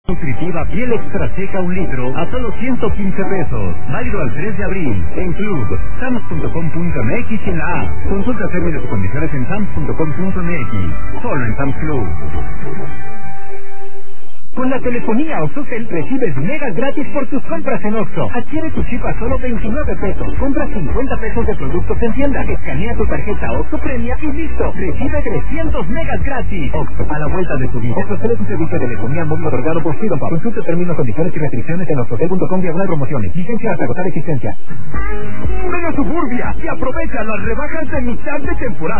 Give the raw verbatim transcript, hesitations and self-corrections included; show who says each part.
Speaker 1: Nutritiva piel extra seca un litro a solo ciento quince pesos. Válido al tres de abril. En Club, sams punto com punto m x y en la app. Consulta términos y condiciones en sams punto com punto m x. Solo en Sam's Club. Con la telefonía OxxoTel recibes megas gratis por tus compras en Oxxo. Adquiere tu chip a solo veintinueve pesos. Compra cincuenta pesos de productos en tienda. Escanea tu tarjeta Oxxo Premia y listo. Recibe trescientos megas gratis. Oxxo, a la vuelta de tu vida. OxxoTel es un servicio de telefonía móvil otorgado por Freedom Pub. Consulta términos, condiciones y restricciones en oxxotel punto com diagonal promociones. Licencia hasta agotar existencia. Ven a Suburbia y aprovecha las rebajas de mitad de temporada.